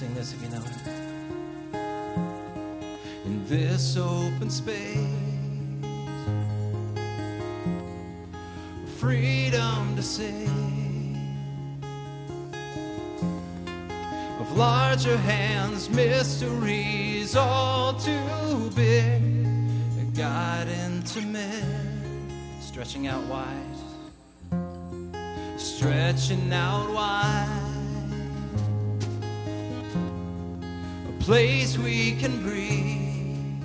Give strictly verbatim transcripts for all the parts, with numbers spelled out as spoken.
Sing this if you know it. In this open space, freedom to sing of larger hands, mysteries all too big, God intimate, stretching out wide, stretching out wide. Place we can breathe,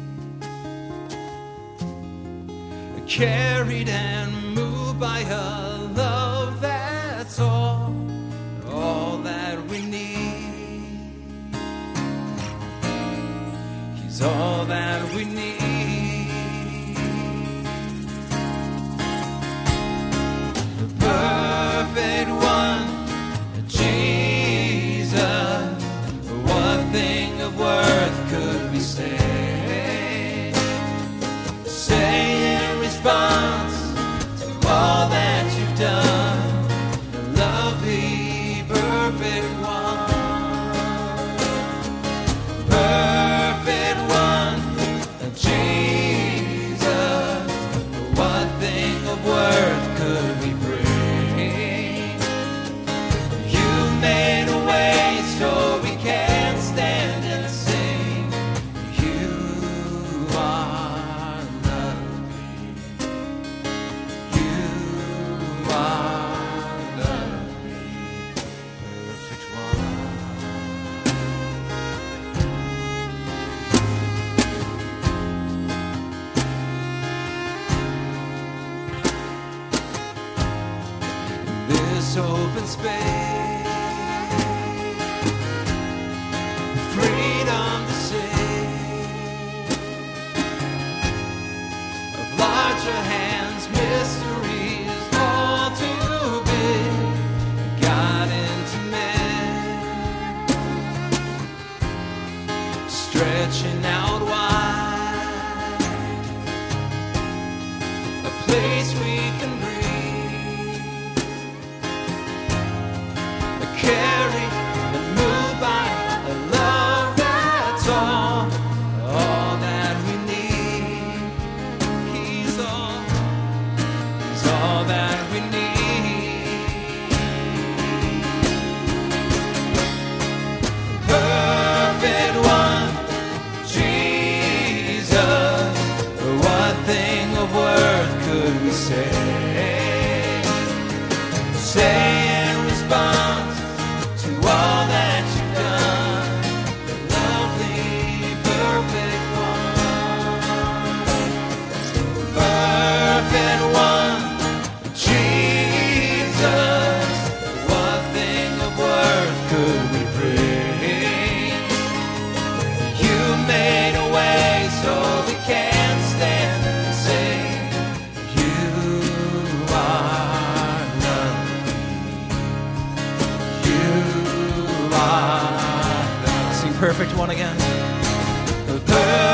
carried and moved by a love that's all, all that we need. He's all that we need. The perfect one, Jesus. What thing of worth could we say? Say in response to all that you've done, the lovely, perfect one, perfect one, Jesus. What thing of worth could we bring? You made a way so we can stand and sing. You are lovely. You are lovely, perfect one. This open space, freedom to sing of larger hands, mysteries all too big, God intimate, stretching out wide, a place we can breathe, carried and moved by a love that's all, all that we need. He's all, he's all that we need. Perfect one, Jesus. What thing of worth could we say? Say in response to all that you've done, the lovely, perfect one, perfect one, Jesus. What thing of worth could we bring? You made a way so we can stand and sing. You are lovely. You are. Sing perfect one again. The perfect